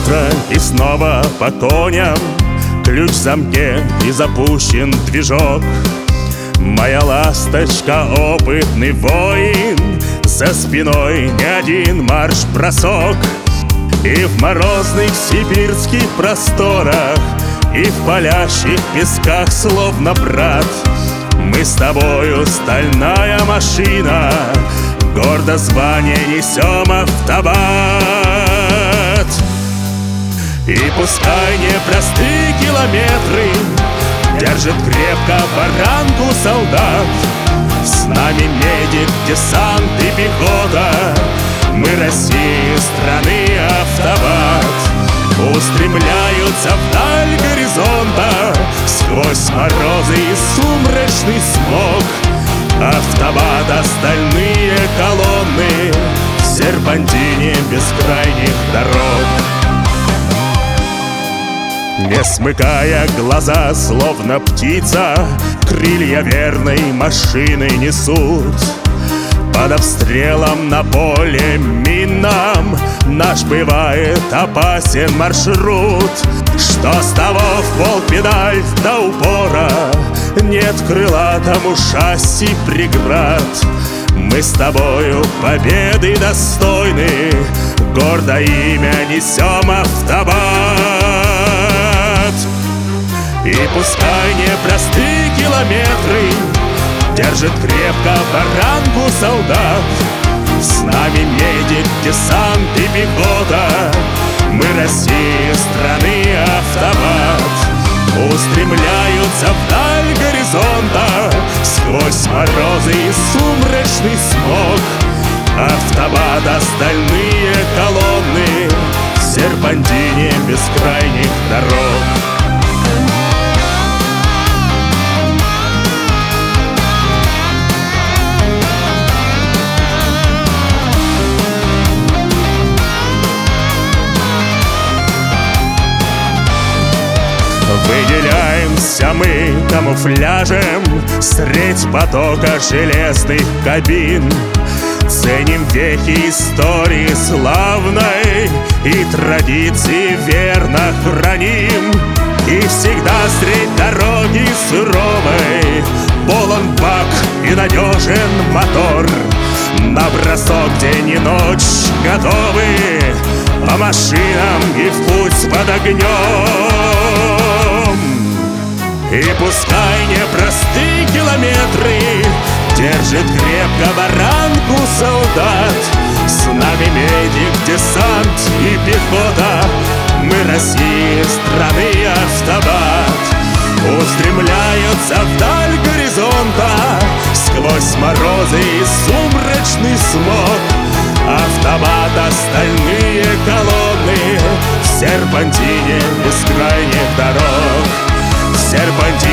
утро и снова по коням, ключ в замке и запущен движок. Моя ласточка, опытный воин, за спиной не один марш-бросок. И в морозных сибирских просторах, и в палящих песках, словно брат, мы с тобою стальная машина, гордо звание несем автомат. И пускай непростые километры держит крепко баранку солдат, с нами медик, десант и пехота, мы России страны автомат. Устремляются вдаль горизонта, сквозь морозы и сумрачный смог, автомат, остальные колонны в серпантине бескрайних дорог. Не смыкая глаза, словно птица, крылья верной машины несут. Под обстрелом на поле минном наш бывает опасен маршрут. Что с того в полпедаль до упора, нет крылатому шасси преград. Мы с тобою победы достойны, гордо имя несем автомат. И пускай непростые километры держит крепко баранку солдат, с нами медик, десант и пехота, мы России страны автомат. Устремляются вдаль горизонта, сквозь морозы и сумрачный смог, автомат, остальные колонны в серпантине бескрайних дорог. Выделяемся мы камуфляжем средь потока железных кабин. Ценим вехи истории славной и традиции верно храним. И всегда средь дороги суровой полон бак и надежен мотор. На бросок день и ночь готовы по машинам и в путь под огнем. И пускай непростые километры держит крепко баранку солдат, с нами медик, десант и пехота, мы России страны автомат. Устремляются вдаль горизонта, сквозь морозы и сумрачный смог, автомат, остальные колонны в серпантине бескрайних дорог. В серпантине